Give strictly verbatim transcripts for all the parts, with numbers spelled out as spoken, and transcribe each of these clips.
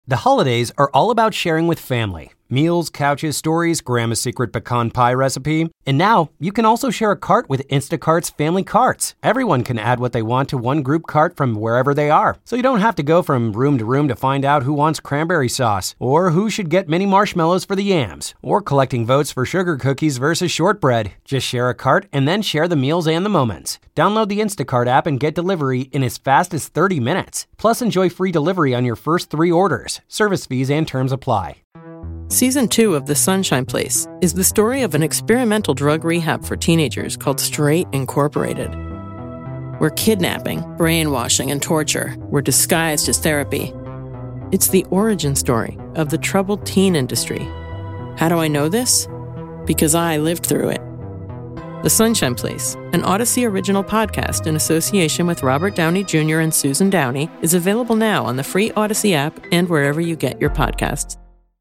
The holidays are all about sharing with family. Meals, couches, stories, Grandma's secret pecan pie recipe. And now, you can also share a cart with Instacart's Family Carts. Everyone can add what they want to one group cart from wherever they are. So you don't have to go from room to room to find out who wants cranberry sauce, or who should get mini marshmallows for the yams, or collecting votes for sugar cookies versus shortbread. Just share a cart and then share the meals and the moments. Download the Instacart app and get delivery in as fast as thirty minutes. Plus, enjoy free delivery on your first three orders. Service fees and terms apply. Season two of The Sunshine Place is the story of an experimental drug rehab for teenagers called Straight Incorporated, where kidnapping, brainwashing, and torture were disguised as therapy. It's the origin story of the troubled teen industry. How do I know this? Because I lived through it. The Sunshine Place, an Odyssey original podcast in association with Robert Downey Junior and Susan Downey, is available now on the free Odyssey app and wherever you get your podcasts.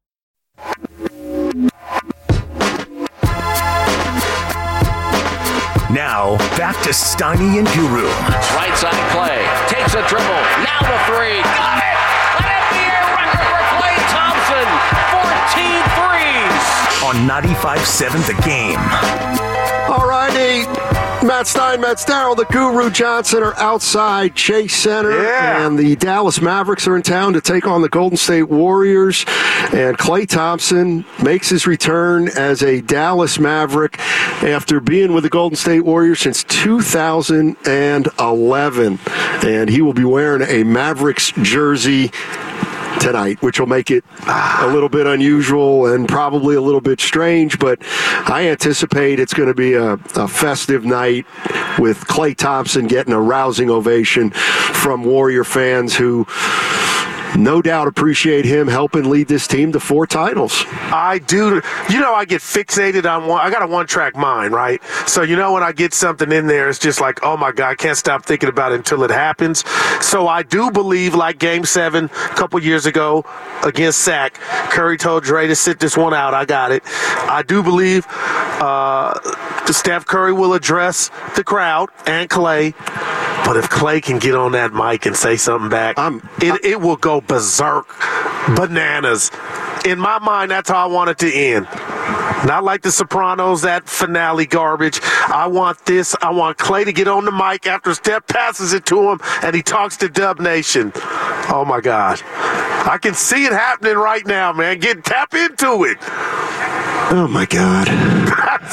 Now, back to Steiny and Guru. Right side Clay. Takes a dribble. Now the three. Got it! An N B A record for Klay Thompson. fourteen threes. On ninety-five point seven The Game. All righty. Matt Stein, Matt Starrell, the Guru Johnson are outside Chase Center. Yeah. And the Dallas Mavericks are in town to take on the Golden State Warriors. And Klay Thompson makes his return as a Dallas Maverick after being with the Golden State Warriors since two thousand eleven. And he will be wearing a Mavericks jersey tonight, which will make it a little bit unusual and probably a little bit strange, but I anticipate it's going to be a, a festive night with Klay Thompson getting a rousing ovation from Warrior fans who no doubt appreciate him helping lead this team to four titles. I do. You know, I get fixated on one. I got a one-track mind, right? So, you know, when I get something in there, it's just like, oh, my God, I can't stop thinking about it until it happens. So I do believe, like Game seven a couple years ago against Sac, Curry told Dre to sit this one out. I got it. I do believe uh, Steph Curry will address the crowd and Klay. But if Klay can get on that mic and say something back, I'm, it, it will go berserk, bananas. In my mind, that's how I want it to end. Not like The Sopranos, that finale garbage. I want this. I want Klay to get on the mic after Steph passes it to him and he talks to Dub Nation. Oh, my God. I can see it happening right now, man. Get tap into it. Oh, my God. That's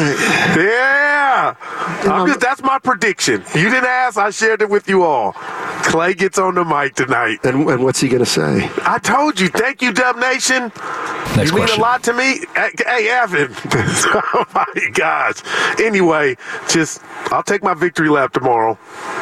a, yeah. I'm just, that's my prediction. You didn't ask. I shared it with you all. Klay gets on the mic tonight. And, and what's he going to say? I told you. Thank you, Dub Nation. Next you mean question. a lot to me. Hey, Evan. Oh, my gosh. Anyway, just I'll take my victory lap tomorrow.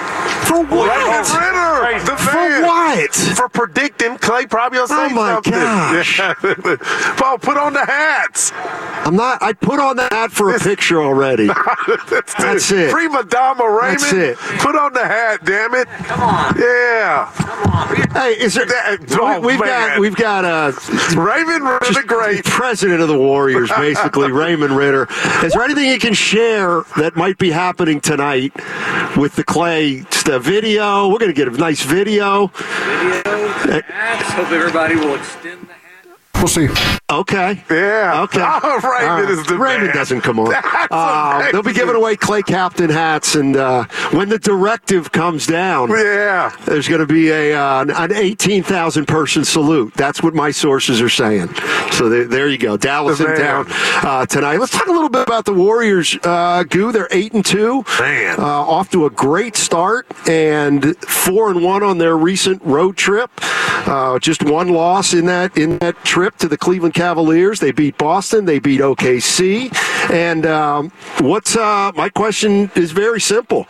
For what? Raymond Ritter, the For man. what? For predicting Klay probably will say Oh, my something. gosh. Paul, put on the hats. I'm not. I put on that hat for a picture already. That's, That's it. Prima Donna Raymond. That's it. Put on the hat, damn it. Come on. Yeah. Come on. Hey, is there? That- oh, we, we've man. got. We've got uh, Raymond Ritter, just great. president of the Warriors, basically, Raymond Ritter. Is there anything you can share that might be happening tonight with the Klay uh, video? We're going to get a nice video. Video, hats. Hope everybody will extend the hat. We'll see. Okay. Yeah. Okay. Oh, Raymond Uh, is the Raymond man. doesn't come on. That's Uh, they'll be amazing. giving away Klay Captain hats, and uh, when the directive comes down, Yeah. there's going to be a uh, an eighteen thousand person salute. That's what my sources are saying. So there, there you go. Dallas The in man. town uh, tonight. Let's talk a little bit about the Warriors. Uh, Goo, they're eight and two. Man. Uh, off to a great start and four and one on their recent road trip. Uh, just one loss in that in that trip to the Cleveland Cavaliers. They beat Boston. They beat O K C. And um, what's uh, my question is very simple.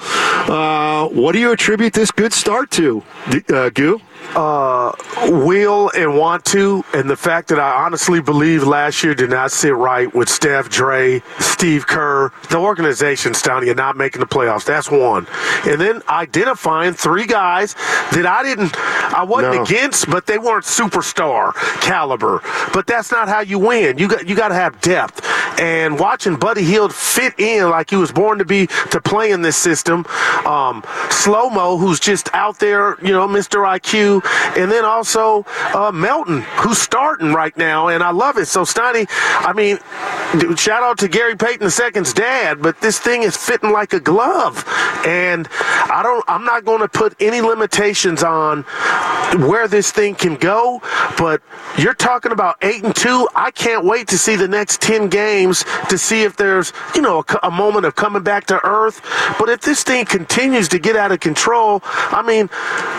Uh, what do you attribute this good start to, uh, Goo? Uh, will and want to, and the fact that I honestly believe last year did not sit right with Steph, Dre, Steve Kerr, the organization, Stoney, and not making the playoffs. That's one. And then identifying three guys that I didn't, I wasn't No. against, but they weren't superstar caliber. But that's not how you win. You got, you got to have depth. and watching Buddy Hield fit in like he was born to be to play in this system. Um, Slow-Mo, who's just out there, you know, Mister I Q, and then also uh, Melton, who's starting right now, and I love it. So, Steiny, I mean, dude, shout out to Gary Payton the second's dad, but this thing is fitting like a glove, and I don't. I'm not going to put any limitations on where this thing can go, but you're talking about eight and two. I can't wait to see the next ten games to see if there's, you know, a, a moment of coming back to earth. But if this thing continues to get out of control, I mean,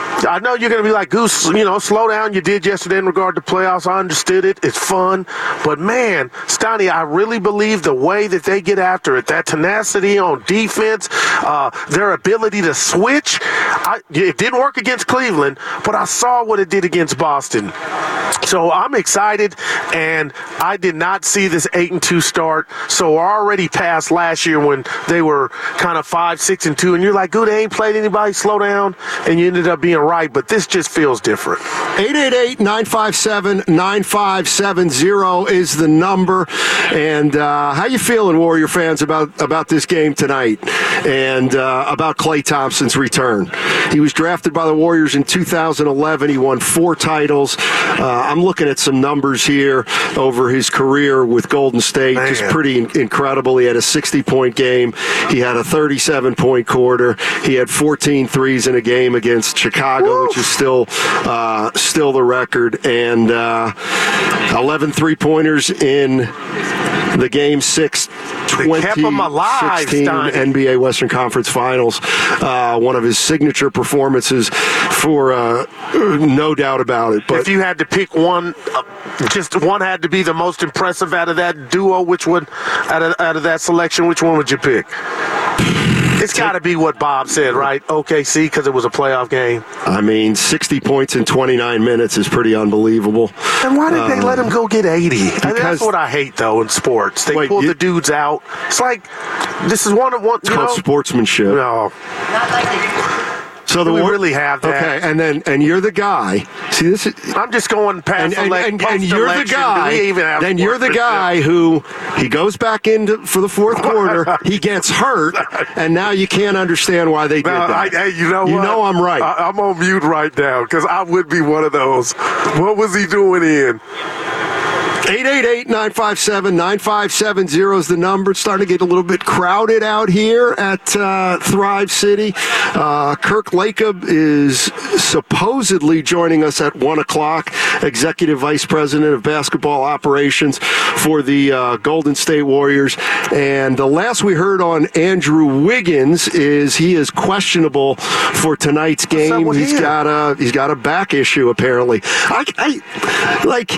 I know you're going to be like, Goose, you know, slow down. You did yesterday in regard to playoffs. I understood it. It's fun. But, man, Stoney, I really believe the way that they get after it, that tenacity on defense, uh, their ability to switch. I, it didn't work against Cleveland, but I saw what it did against Boston. So I'm excited, and I did not see this eight and two start. So we're already past last year when they were kind of five, six and two, and you're like, good, they ain't played anybody. Slow down, and you ended up being right. But this just feels different. eight eight eight, nine five seven, nine five seven zero is the number. And uh, how you feeling, Warrior fans, about about this game tonight and uh, about Klay Thompson's return? He was drafted by the Warriors in two thousand eleven. He won four titles. Uh, I'm looking at some numbers here over his career with Golden State. Man. Just pretty in- incredible. He had a sixty-point game. He had a thirty-seven-point quarter. He had fourteen threes in a game against Chicago, Woo! which is still uh, still the record, and uh, eleven three-pointers in the game six, twenty sixteen N B A Western Conference Finals. Uh, one of his signature performances, for uh, no doubt about it. But if you had to pick one, uh, just one had to be the most impressive out of that duo, which would, out of, out of that selection, which one would you pick? It's got to be what Bob said, right? O K C, because it was a playoff game. I mean, sixty points in twenty-nine minutes is pretty unbelievable. And why did uh, they let him go get eighty? Because, I mean, that's what I hate, though, in sports. They wait, pull you, the dudes out. It's like, this is one of one. It's you called know? sportsmanship. No. So the we war- really have that. Okay, and then and you're the guy. See this? Is, I'm just going past and, and, and, and you're the guy. Then you're the guy who he goes back into for the fourth quarter. He gets hurt, and now you can't understand why they did now, that. I, hey, you know you what? know I'm right. I, I'm on mute right now because I would be one of those. What was he doing in? eight eight eight, nine five seven, nine five seven zero is the number. It's starting to get a little bit crowded out here at uh, Thrive City. Uh, Kirk Lacob is supposedly joining us at one o'clock, Executive Vice President of Basketball Operations for the uh, Golden State Warriors. And the last we heard on Andrew Wiggins is he is questionable for tonight's game. He's him? got a he's got a back issue, apparently. I, I like...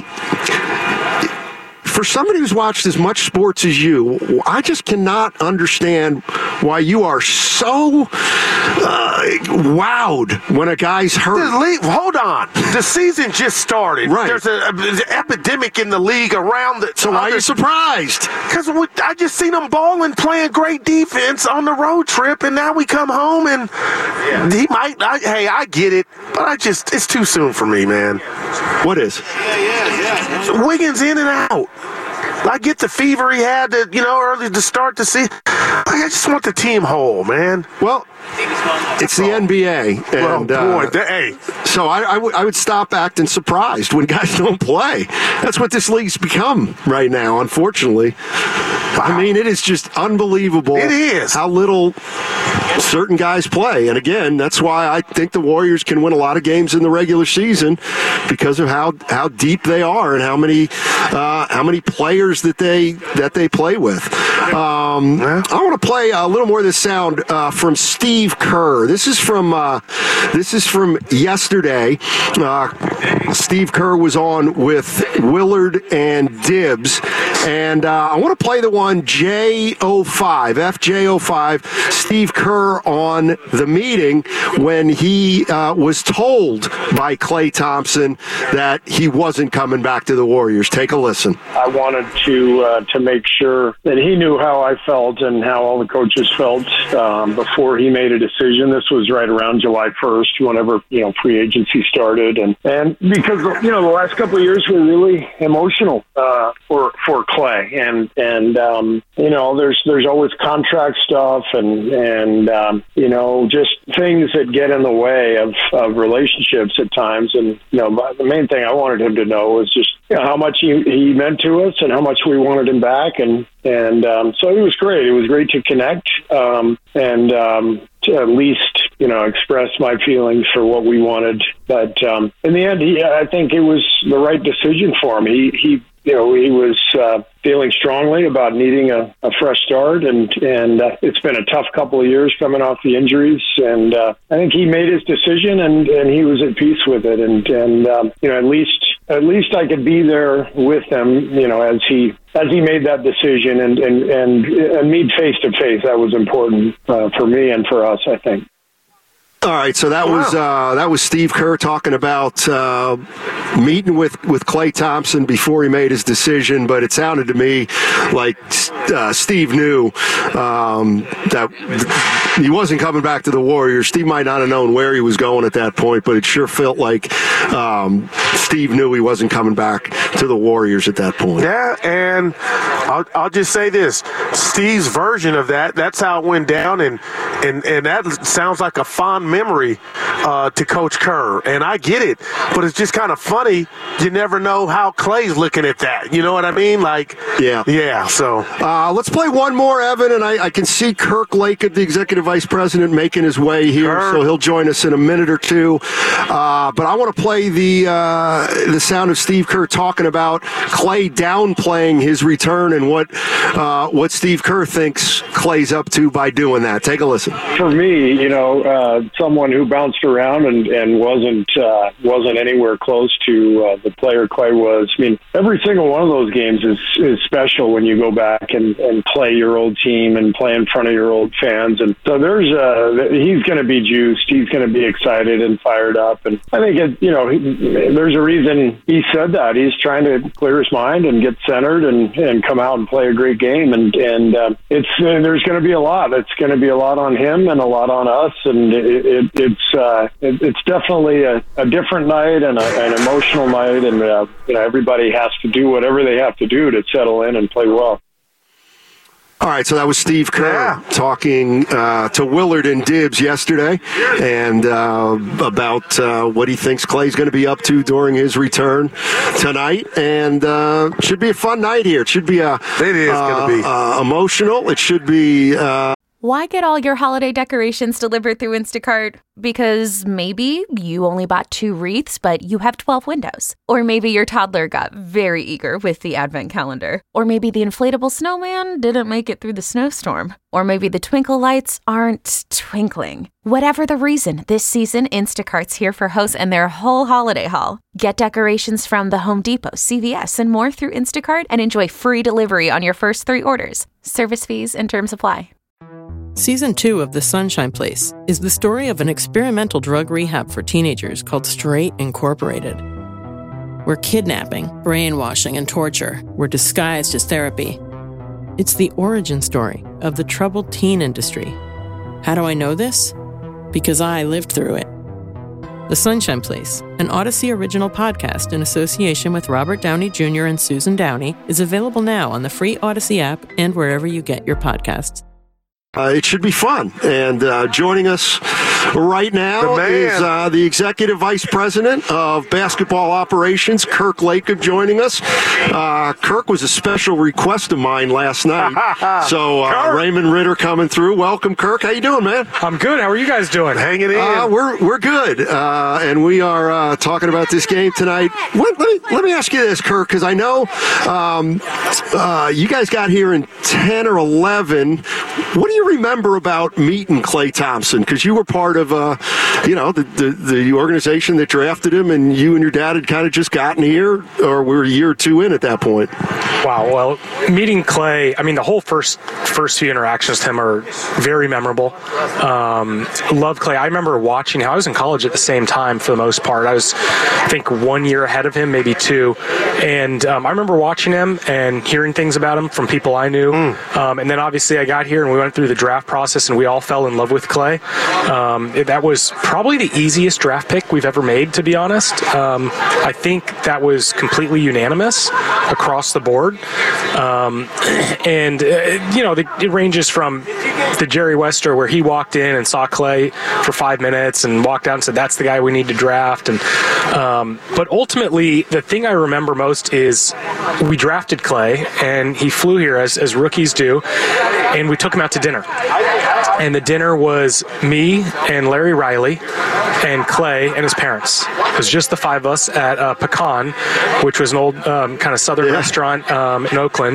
For somebody who's watched as much sports as you, I just cannot understand why you are so uh, wowed when a guy's hurt. League, hold on. The season just started. Right. There's an epidemic in the league around the. So why are you surprised? Because I just seen him balling, playing great defense on the road trip, and now we come home and yeah. he might. I, hey, I get it, but I just it's too soon for me, man. What is? Yeah, yeah, yeah. Wiggins in and out. I get the fever he had, to, you know, early to start to see. I just want the team whole, man. Well, it's the N B A. And, well, boy, uh, hey. So I, I, w- I would stop acting surprised when guys don't play. That's what this league's become right now, unfortunately. Wow. I mean, it is just unbelievable. It is. How little certain guys play. And again, that's why I think the Warriors can win a lot of games in the regular season because of how, how deep they are and how many uh, how many players that they that they play with. Um, I want to play a little more of this sound uh, from Steve Kerr. This is from uh, this is from yesterday. Uh, Steve Kerr was on with Willard and Dibbs, and uh, I want to play the one J oh five, F J oh five, Steve Kerr on the meeting when he uh, was told by Klay Thompson that he wasn't coming back to the Warriors. Take a listen. I wanted to uh, to make sure that he knew how I felt and how all the coaches felt um, before he made a decision. This was right around July first, whenever you know free agency started, and and because you know the last couple of years were really emotional uh, for for Clay. And, and um, you know, there's there's always contract stuff and, and um, you know, just things that get in the way of, of relationships at times. And, you know, the main thing I wanted him to know was just, you know, how much he, he meant to us and how much we wanted him back. And, and um, so it was great. It was great to connect um, and um, to at least, you know, express my feelings for what we wanted. But um, in the end, he, I think it was the right decision for him. He, he you know, he was uh, feeling strongly about needing a, a fresh start, and and uh, it's been a tough couple of years coming off the injuries. And uh, I think he made his decision, and, and he was at peace with it. And and um, you know, at least at least I could be there with him, you know, as he as he made that decision and and and, and meet face to face. That was important uh, for me and for us, I think. All right, so that wow. was uh, that was Steve Kerr talking about uh, meeting with, with Klay Thompson before he made his decision, but it sounded to me like uh, Steve knew um, that he wasn't coming back to the Warriors. Steve might not have known where he was going at that point, but it sure felt like um, Steve knew he wasn't coming back to the Warriors at that point. Yeah, and I'll, I'll just say this. Steve's version of that, that's how it went down, and, and, and that sounds like a fond memory uh, to Coach Kerr, and I get it, but it's just kind of funny. You never know how Klay's looking at that. You know what I mean? Like, yeah, yeah. So uh, let's play one more, Evan, and I, I can see Kirk Lacob, the executive vice president, making his way here, Kirk. So he'll join us in a minute or two. Uh, but I want to play the uh, the sound of Steve Kerr talking about Klay downplaying his return and what uh, what Steve Kerr thinks Klay's up to by doing that. Take a listen. For me, you know. Uh, someone who bounced around and, and wasn't uh, wasn't anywhere close to uh, the player Klay was. I mean, every single one of those games is, is special when you go back and, and play your old team and play in front of your old fans. And so there's uh, he's going to be juiced. He's going to be excited and fired up. And I think, it, you know, he, there's a reason he said that. He's trying to clear his mind and get centered and, and come out and play a great game. And, and uh, it's uh, there's going to be a lot. It's going to be a lot on him and a lot on us. And It, it, it's uh, it, it's definitely a, a different night and a, an emotional night, and uh, you know, everybody has to do whatever they have to do to settle in and play well. All right, so that was Steve Kerr yeah. talking uh, to Willard and Dibbs yesterday, and uh, about uh, what he thinks Klay's going to be up to during his return tonight. And uh, should be a fun night here. It should be a it is uh, going to be uh, emotional. It should be. Uh, Why get all your holiday decorations delivered through Instacart? Because maybe you only bought two wreaths, but you have twelve windows. Or maybe your toddler got very eager with the advent calendar. Or maybe the inflatable snowman didn't make it through the snowstorm. Or maybe the twinkle lights aren't twinkling. Whatever the reason, this season, Instacart's here for hosts and their whole holiday haul. Get decorations from the Home Depot, C V S, and more through Instacart and enjoy free delivery on your first three orders. Service fees and terms apply. Season two of The Sunshine Place is the story of an experimental drug rehab for teenagers called Straight Incorporated, where kidnapping, brainwashing, and torture were disguised as therapy. It's the origin story of the troubled teen industry. How do I know this? Because I lived through it. The Sunshine Place, an Odyssey original podcast in association with Robert Downey Junior and Susan Downey, is available now on the free Odyssey app and wherever you get your podcasts. Uh, it should be fun. And uh, joining us right now is uh, the Executive Vice President of Basketball Operations, Kirk Lacob, joining us. Uh, Kirk was a special request of mine last night. so uh, Raymond Ritter coming through. Welcome, Kirk. How you doing, man? I'm good. How are you guys doing? Hanging in. Uh, we're we're good. Uh, and we are uh, talking about this game tonight. Let, let, me, let me ask you this, Kirk, because I know um, uh, you guys got here in ten or eleven. What do you remember about meeting Klay Thompson? Because you were part of, uh, you know, the, the the organization that drafted him, and you and your dad had kind of just gotten here, or were a year or two in at that point. Wow. Well, meeting Klay, I mean, the whole first first few interactions with him are very memorable. Um, love Klay. I remember watching him. I was in college at the same time for the most part. I was, I think, one year ahead of him, maybe two. And um, I remember watching him and hearing things about him from people I knew. Mm. Um, and then obviously I got here and we went through the draft process and we all fell in love with Klay. Um, Um, that was probably the easiest draft pick we've ever made, to be honest. Um, I think that was completely unanimous across the board. Um, and, uh, you know, the, it ranges from the Jerry Wester where he walked in and saw Clay for five minutes and walked out and said, that's the guy we need to draft. And um, but ultimately, the thing I remember most is we drafted Clay, and he flew here as, as rookies do, and we took him out to dinner. And the dinner was me and Larry Riley and Clay and his parents. It was just the five of us at uh, Pecan, which was an old um, kind of southern yeah. restaurant um, in Oakland.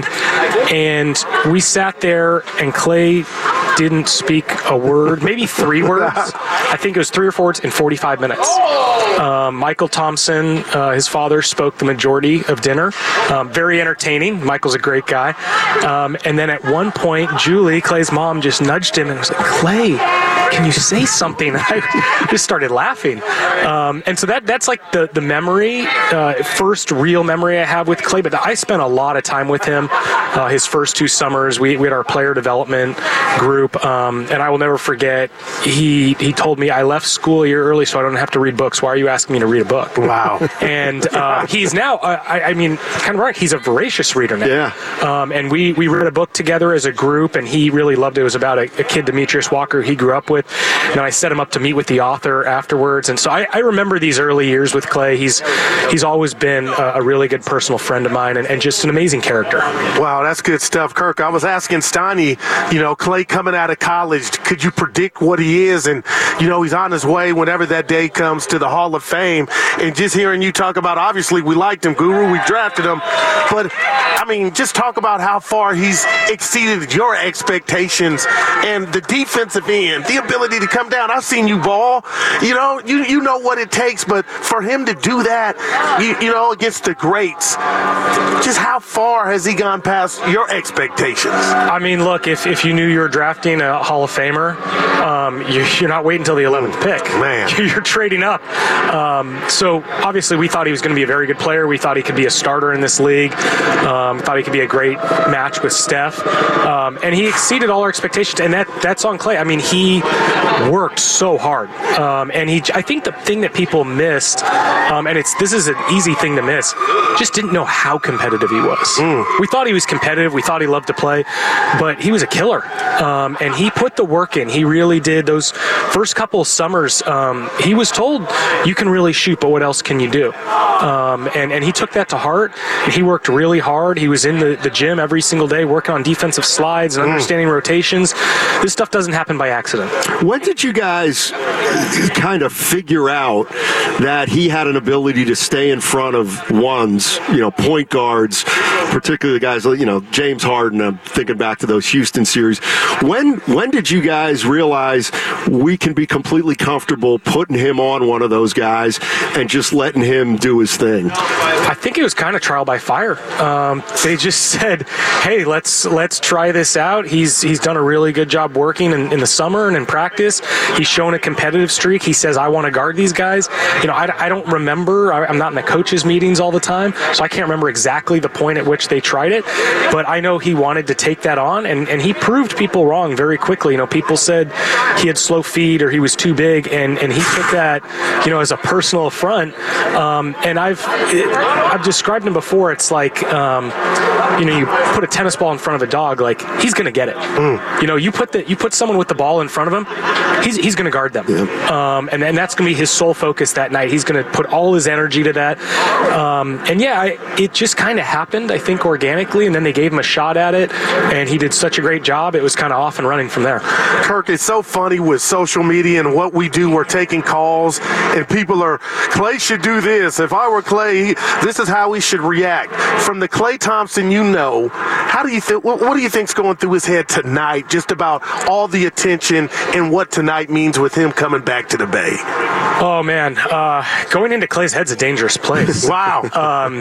And we sat there, and Clay didn't speak a word, maybe three words. I think it was three or four words in forty-five minutes. Um, Michael Thompson, uh, his father, spoke the majority of dinner. Um, very entertaining. Michael's a great guy. Um, and then at one point, Julie, Clay's mom, just nudged him and was like, Clay, can you say something? I just started laughing. Um, and so that that's like the, the memory, uh, first real memory I have with Clay. But I spent a lot of time with him uh, his first two summers. We, we had our player development group. Um, and I will never forget, he he told me, I left school a year early so I don't have to read books. Why are you asking me to read a book? Wow. And uh, he's now, uh, I, I mean, kind of right, he's a voracious reader now. Yeah. Um, and we, we read a book together as a group, and he really loved it. It was about a, a kid, Demetrius Walker, he grew up with. And I set him up to meet with the author afterwards. And so I, I remember these early years with Clay. He's he's always been a, a really good personal friend of mine, and, and just an amazing character. Wow, that's good stuff, Kirk. I was asking Steiny, you know, Clay coming out of college, could you predict what he is? And, you know, he's on his way whenever that day comes to the Hall of Fame. And just hearing you talk about, obviously, we liked him, Guru, we drafted him. But, I mean, just talk about how far he's exceeded your expectations and the defensive end, the ability to come down. I've seen you ball. You know, you you know what it takes, but for him to do that, you, you know, against the greats, just how far has he gone past your expectations? I mean, look, if, if you knew you were drafting a Hall of Famer, um, you, you're not waiting until the eleventh pick. Man. You're trading up. Um, so, obviously, we thought he was going to be a very good player. We thought he could be a starter in this league. Um, thought he could be a great match with Steph. Um, and he exceeded all our expectations, and that that's on Clay. I mean, he worked so hard. Um, and he, I think the thing that people missed, um, and it's this is an easy thing to miss, just didn't know how competitive he was. Mm. We thought he was competitive. We thought he loved to play, but he was a killer. Um, and he put the work in. He really did. Those first couple of summers, um, he was told, you can really shoot, but what else can you do? Um, and, and he took that to heart. And he worked really hard. He was in the, the gym every single day working on defensive slides and mm. understanding rotations. This stuff doesn't happen by accident. When did you guys kind of figure out that he had an ability to stay in front of ones, you know, point guards, particularly the guys, you know, James Harden? I'm thinking back to those Houston series. When when did you guys realize we can be completely comfortable putting him on one of those guys and just letting him do his thing? I think it was kind of trial by fire. Um, they just said, "Hey, let's let's try this out." He's he's done a really good job working in, in the summer and in practice. He's shown a competitive streak. He says, "I want to guard these guys." You know, I, I don't remember. I, I'm not in the coaches' meetings all the time, so I can't remember exactly the point at which they tried it. But I know he wanted to take that on, and, and he proved people wrong very quickly. You know, people said he had slow feet or he was too big, and, and he took that, you know, as a personal affront. Um, and I've it, I've described him before. It's like, um, you know, you put a tennis ball in front of a dog, like he's going to get it. Mm. You know, you put the you put someone with the ball in front of him, he's he's going to guard them. Yeah. Um, and and that's going to be his sole focus that night. He's going to put all his energy to that. Um, and yeah, I, it just kind of happened, I think, organically. And then they gave him a shot at it, and he did such a great job. It was kind of off and running from there. Kirk, it's so funny with social media and what we do. We're taking calls, and people are, Clay should do this. If I were Clay, this is how he should react. From the Clay Thompson you know, how do you think? What, what do you think's going through his head tonight, just about all the attention and what tonight means with him coming back to the Bay? Oh man, uh, going into Clay's head's a dangerous place. Wow. Um,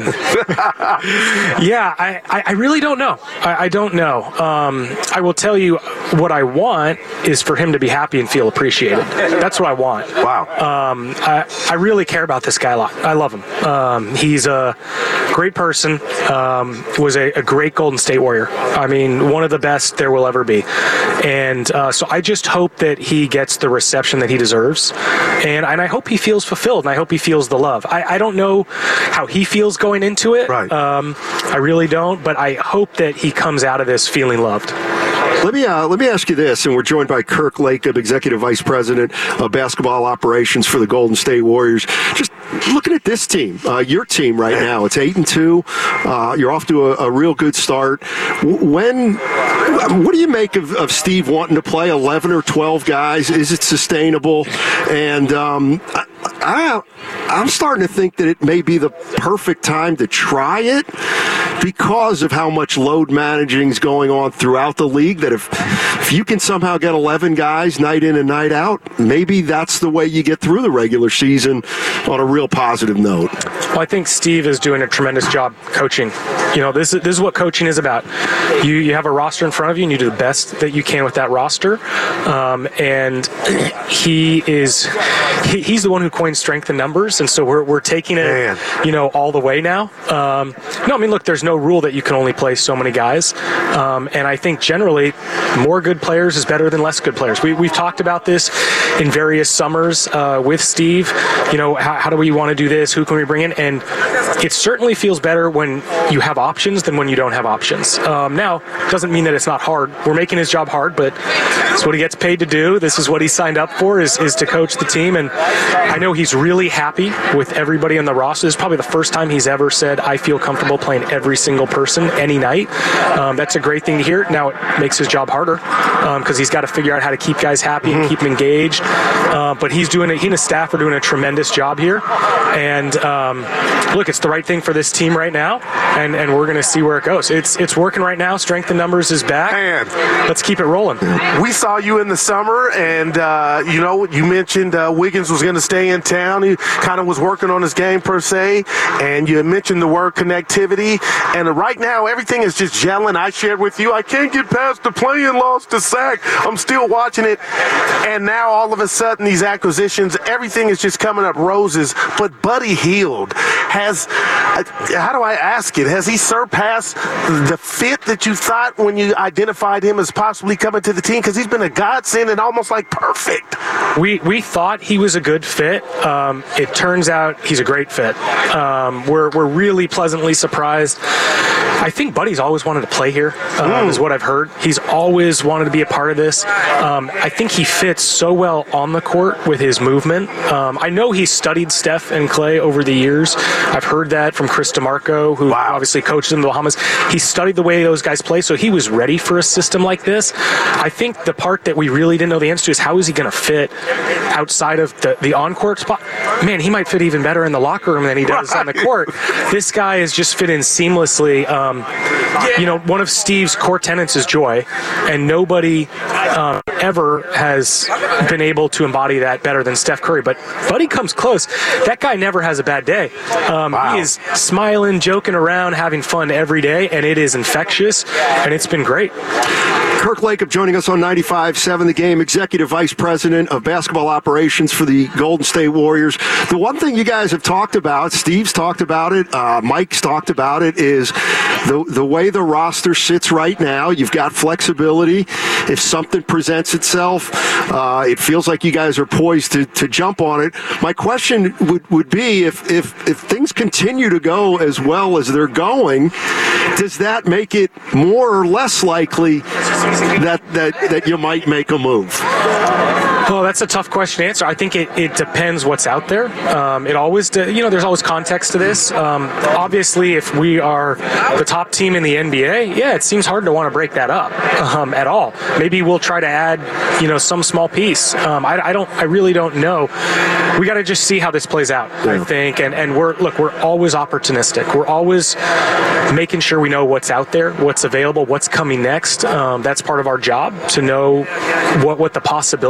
yeah, I, I, I really don't know. I, I don't know. Um, I will tell you what I want is for him to be happy and feel appreciated. That's what I want. Wow. Um, I, I really care about this guy a lot. I love him. Um, he's a great person, um, was a, a great Golden State Warrior. I mean, one of the best there will ever be. And uh, so I just hope that he gets the reception that he deserves. And, and I hope he feels fulfilled, and I hope he feels the love. I, I don't know how he feels going into it. Right. Um, I really don't, but I hope that he comes out of this feeling loved. Let me uh, let me ask you this, and we're joined by Kirk Lacob, Executive Vice President of Basketball Operations for the Golden State Warriors. Just looking at this team, uh, your team right now, it's eight and two. Uh, you're off to a, a real good start. When, what do you make of, of Steve wanting to play eleven or twelve guys? Is it sustainable? And um, I, I, I'm starting to think that it may be the perfect time to try it because of how much load managing is going on throughout the league, that if, if you can somehow get eleven guys night in and night out, maybe that's the way you get through the regular season on a real positive note. Well, I think Steve is doing a tremendous job coaching. You know, this is, this is what coaching is about. You you have a roster in front of you, and you do the best that you can with that roster. Um, and he is he, he's the one who coined strength in numbers, and so we're we're taking it, Man. you know, all the way now. Um, no, I mean, look, there's no rule that you can only play so many guys, um, and I think generally more good players is better than less good players. We we've talked about this in various summers uh, with Steve. You know, how, how do we want to do this? Who can we bring in? And it certainly feels better when you have options than when you don't have options. Um, now, doesn't mean that it's not hard. We're making his job hard, but it's what he gets paid to do. This is what he signed up for, is, is to coach the team. And I know he's really happy with everybody on the roster. This is probably the first time he's ever said, I feel comfortable playing every single person any night. Um, that's a great thing to hear. Now, it makes his job harder because um, he's got to figure out how to keep guys happy and keep them engaged. Uh, but he's doing it. He and his staff are doing a tremendous job here. And um, look, it's the right thing for this team right now, and, and we're going to see where it goes. It's it's working right now. Strength in numbers is back. Man. Let's keep it rolling. We saw you in the summer, and, uh, you know, you mentioned uh, Wiggins was going to stay in town. He kind of was working on his game, per se, and you mentioned the word connectivity. And right now, everything is just gelling. I shared with you, I can't get past the play and lost to sack. I'm still watching it. And now, all of a sudden, these acquisitions, everything is just coming up roses. But Buddy Hield has, uh, how do I ask it, has he surpassed the fit that you thought when you identified him as possibly coming to the team? Because he's been a godsend and almost like perfect. We we thought he was a good fit. Um, it turns out he's a great fit. Um, we're we're really pleasantly surprised. I think Buddy's always wanted to play here, um, is what I've heard. He's always wanted to be a part of this. Um, I think he fits so well on the court with his movement. Um, I know he's studied Steph and Clay over the years. I've heard that from Chris DeMarco, who wow. obviously coached in the Bahamas. He studied the way those guys play, so he was ready for a system like this. I think the part that we really didn't know the answer to is how is he going to fit outside of the, the on-court spot. Man, he might fit even better in the locker room than he does right. on the court. This guy is just fit in seamlessly. Um, you know, one of Steve's core tenets is joy, and nobody um, ever has been able to embody that better than Steph Curry. But Buddy comes close. That guy never has a bad day. Um, wow. He is smiling, joking around, having fun every day, and it is infectious, and it's been great. Kirk Lacob joining us on ninety-five seven The Game, Executive Vice President of Basketball Operations for the Golden State Warriors. The one thing you guys have talked about, Steve's talked about it, uh, Mike's talked about it, is the the way the roster sits right now. You've got flexibility. If something presents itself, uh, it feels like you guys are poised to, to jump on it. My question would, would be, if, if, if things continue to go as well as they're going, does that make it more or less likely that that, that you might make a move? Oh, that's a tough question to answer. I think it, it depends what's out there. Um, it always, de- you know, there's always context to this. Um, obviously, if we are the top team in the N B A, yeah, it seems hard to want to break that up um, at all. Maybe we'll try to add, you know, some small piece. Um, I, I don't, I really don't know. We got to just see how this plays out, yeah. I think. And and we're look, we're always opportunistic. We're always making sure we know what's out there, what's available, what's coming next. Um, that's part of our job, to know what what the possibilities are.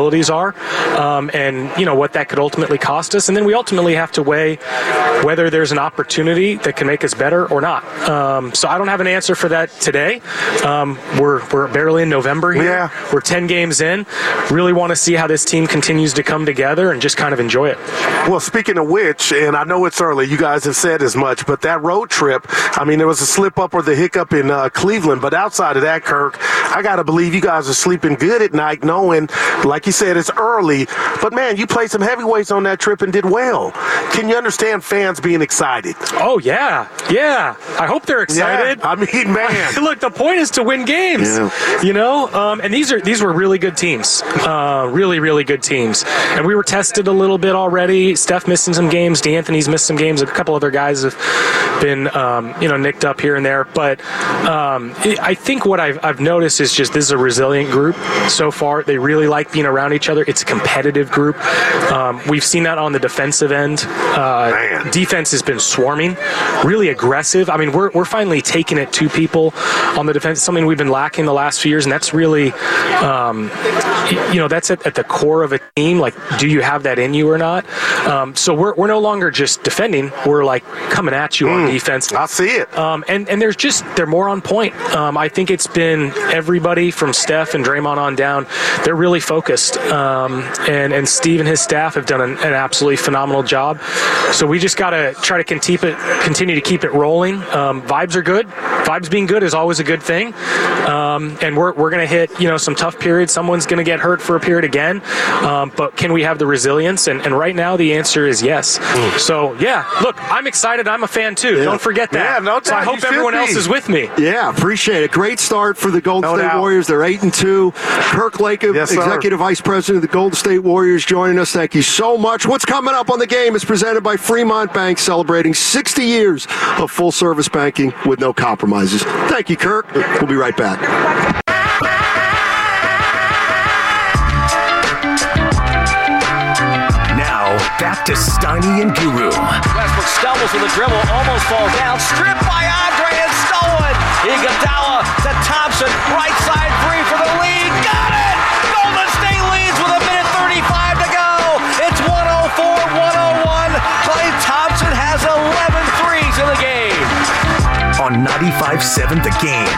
are, um, and you know what that could ultimately cost us. And then we ultimately have to weigh whether there's an opportunity that can make us better or not. Um, so I don't have an answer for that today. Um, we're we're barely in November here. Yeah. We're ten games in. Really want to see how this team continues to come together and just kind of enjoy it. Well, speaking of which, and I know it's early, you guys have said as much, but that road trip, I mean, there was a slip up or the hiccup in uh, Cleveland, but outside of that, Kirk, I got to believe you guys are sleeping good at night knowing, like you said, it's early, but man, you played some heavyweights on that trip and did well. Can you understand fans being excited? Oh, yeah. Yeah. I hope they're excited. Yeah, I mean, man. Look, the point is to win games, yeah. you know, um, and these are these were really good teams, uh, really, really good teams. And we were tested a little bit already. Steph missing some games. D'Anthony's missed some games. A couple other guys have been, um, you know, nicked up here and there. But um, I think what I've, I've noticed is just this is a resilient group so far. They really like being around each other. It's a competitive group. Um, we've seen that on the defensive end. Uh, defense has been swarming, really aggressive. I mean, we're we're finally taking it to people on the defense, something we've been lacking the last few years, and that's really, um, you know, that's at, at the core of a team. Like, do you have that in you or not? Um, so we're we're no longer just defending. We're like coming at you mm, on defense. I see it. Um, and and there's just they're more on point. Um, I think it's been everybody from Steph and Draymond on down. They're really focused. Um, and and Steve and his staff have done an, an absolutely phenomenal job. So we just got to try to keep it, continue to keep it rolling. Um, vibes are good. Vibes being good is always a good thing. Um, and we're we're going to hit, you know, some tough periods. Someone's going to get hurt for a period again. Um, but can we have the resilience? And, and right now the answer is yes. Mm. So, yeah, look, I'm excited. I'm a fan too. Yeah. Don't forget that. Yeah, no doubt. So I hope everyone be. else is with me. Yeah, appreciate it. Great start for the Golden no State doubt. Warriors. They're eight and two. Kirk Lacob, yes, Executive Vice President of the Golden State Warriors, joining us. Thank you so much. What's coming up on the game is presented by Fremont Bank, celebrating sixty years of full-service banking with no compromises. Thank you, Kirk. We'll be right back. Now, back to Steiny and Guru. Westbrook stumbles with a dribble, almost falls down, stripped by Andre and stolen. Iguodala to Thompson, right side three for the lead. Got it! Golden State leads with a minute thirty-five to go. It's one oh four one oh one. Klay Thompson has eleven threes in the game. On ninety-five seven The Game.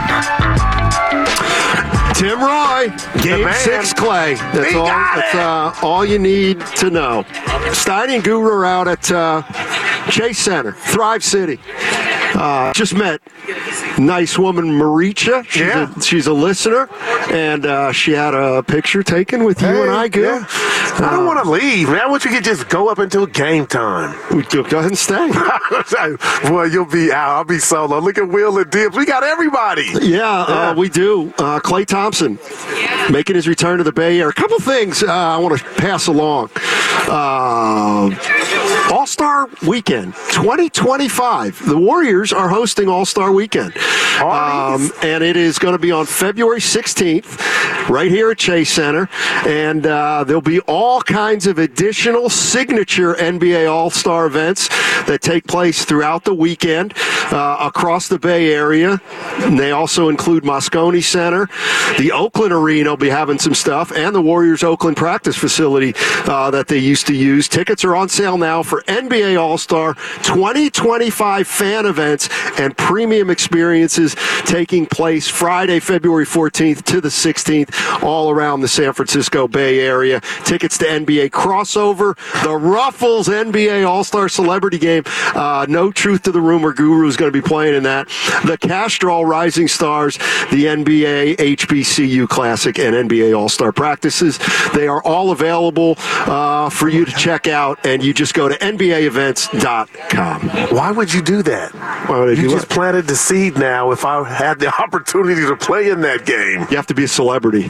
Tim Roy, game six, Clay. That's, all, that's uh, all you need to know. Steiny and Guru are out at uh, Chase Center, Thrive City. Uh, just met nice woman Maricha. She's, yeah. a, she's a listener, and uh, she had a picture taken with you hey, and I, Gil. Yeah. I don't uh, want to leave, man. I want you to just go up until game time. Go, go ahead and stay. Well, you'll be out. I'll be solo. Look at Will and Dibbs. We got everybody. Yeah, yeah. Uh, we do. Uh, Klay Thompson making his return to the Bay Area. A couple things uh, I want to pass along. Uh, All-Star Weekend twenty twenty-five. The Warriors are hosting All-Star Weekend. Um, and it is going to be on February sixteenth, right here at Chase Center. And uh, there'll be all kinds of additional signature N B A All-Star events that take place throughout the weekend uh, across the Bay Area. And they also include Moscone Center. The Oakland Arena will be having some stuff, and the Warriors Oakland practice facility uh, that they used to use. Tickets are on sale now for N B A All-Star twenty twenty-five fan events and premium experiences taking place Friday, February fourteenth to the sixteenth, all around the San Francisco Bay Area. Tickets to N B A Crossover, the Ruffles N B A All-Star Celebrity Game. Uh, no Truth to the Rumor Guru is going to be playing in that. The Castrol Rising Stars, the N B A H B C U Classic, and N B A All-Star Practices. They are all available uh, for you to check out, and you just go to N B A events dot com. Why would you do that? Why would I you do just what? planted the seed now. If I had the opportunity to play in that game, you have to be a celebrity.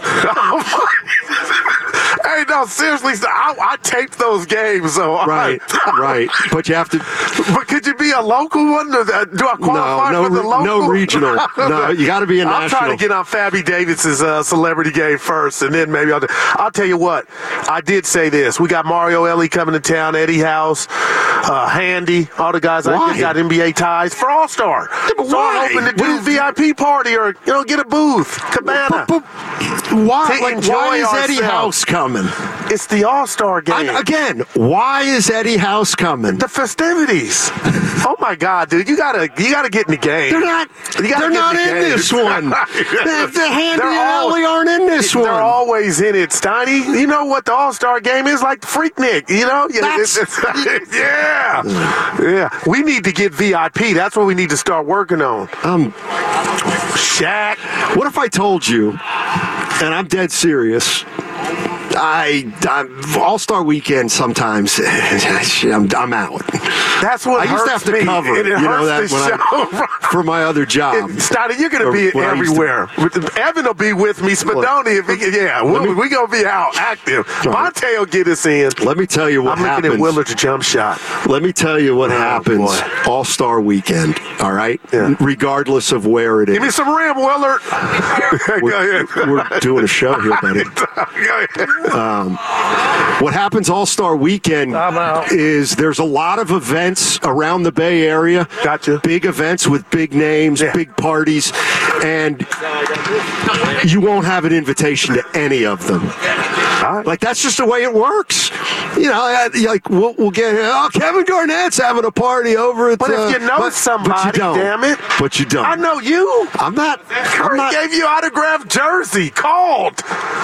Hey, no, seriously, I, I taped those games, so right, I, right. But you have to. But could you be a local one? Do I qualify no, no, for the local? No regional. No, you got to be a national. I'm trying to get on Fabby Davis's uh, celebrity game first, and then maybe I'll. Do, I'll tell you what. I did say this. We got Mario Ellie coming to town, Eddie House, uh, Handy, all the guys. I think got N B A ties for All Star. Yeah, but so why? I'm hoping to do a V I P party or you know get a booth, cabana. But, but, why? To like, enjoy why is ourselves. Eddie House coming? It's the All-Star game. I'm, again, why is Eddie House coming? The festivities. Oh my God, dude! You gotta, you gotta get in the game. They're not. You gotta they're get not in, the in game. this one. the the Handy They're and all- Ellie aren't in this They're one. always in it, Steiny. You know what the All-Star game is like? The Freaknik. You know? Yeah, That's- it's- it's- yeah. Yeah. We need to get V I P. That's what we need to start working on. Um, Shaq. What if I told you, and I'm dead serious, I, I'm All-Star Weekend sometimes, I'm, I'm out. That's what I used hurts to have to me. cover, It, it you know, that hurts when the I- show. for my other job. Steiny, you're going to Or be when I used to- everywhere. Evan will be with me. Spadoni, if he, yeah, we're me- we going to be out active. Right. Monte will get us in. Let me tell you what I'm happens. looking at Willard's jump shot. Let me tell you what Oh, happens boy. All-Star Weekend, all right? Yeah. Regardless of where it is. Give me some rim, Willard. Go we're, ahead. we're doing a show here, buddy. Go ahead. Um, what happens All-Star Weekend I'm out. is there's a lot of events around the Bay Area. Gotcha. Big events with big names, Yeah. big parties, and you won't have an invitation to any of them. All right. Like, that's just the way it works. You know, uh, like, we'll, we'll get, oh, Kevin Garnett's having a party over at But uh, if you know but, somebody, but you don't. damn it. But you don't. I know you. I'm not. I'm Curry not. gave you autographed jersey. Called.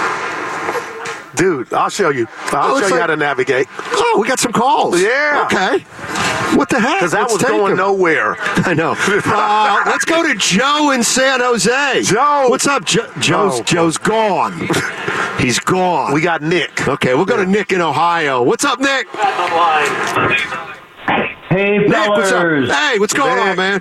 Dude, I'll show you. I'll Oh, it's show you like- how to navigate. Oh, we got some calls. Yeah. Okay. What the heck? Because that Let's was take going 'em. nowhere. I know. Uh, let's go to Joe in San Jose. Joe. What's up, Joe? Joe's, Oh. Joe's gone. He's gone. We got Nick. Okay, we'll go to Nick in Ohio. What's up, Nick? Hey, Nick, what's up? fellas. Hey, what's going Nick. on, man?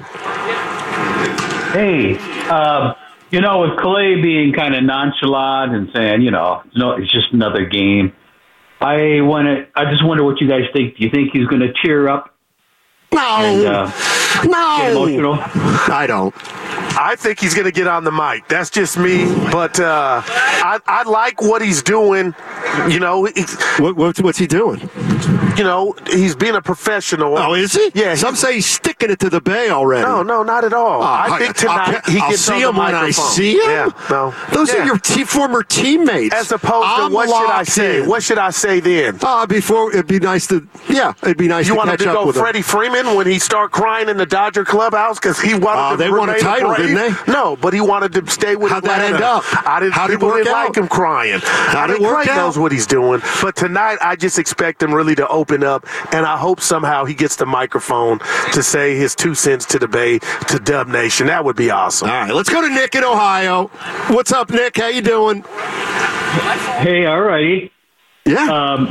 Hey, um, you know, with Clay being kind of nonchalant and saying, you know, no, it's just another game. I want to. I just wonder what you guys think. Do you think he's going to cheer up No. and uh, no. get emotional? I don't. I think he's going to get on the mic. That's just me. But uh, I, I like what he's doing. You know, he's, What, what, what's he doing? you know, he's being a professional. Oh, is he? Yeah. Some say he's sticking it to the Bay already. No, no, not at all. Oh, I think tonight I'll, he I'll gets see on the him when I microphone. see him. Yeah, no. Those Yeah. are your te- former teammates. As opposed I'm to what should I locked say? in. What should I say then? Uh, before it'd be nice to, yeah, it'd be nice You to wanted catch to up go with him. Freddie Freeman when he started crying in the Dodger clubhouse because he wanted Uh, to they won a remain title, Brave? didn't they? No, but he wanted to stay with How'd that Atlanta. end up? I didn't, How'd it people work didn't out? like him crying. How'd I it think work Clay out? knows what he's doing. But tonight, I just expect him really to open up, and I hope somehow he gets the microphone to say his two cents to the Bay, to Dub Nation. That would be awesome. All right, let's go to Nick in Ohio. What's up, Nick? How you doing? Hey, all righty. Yeah. Um,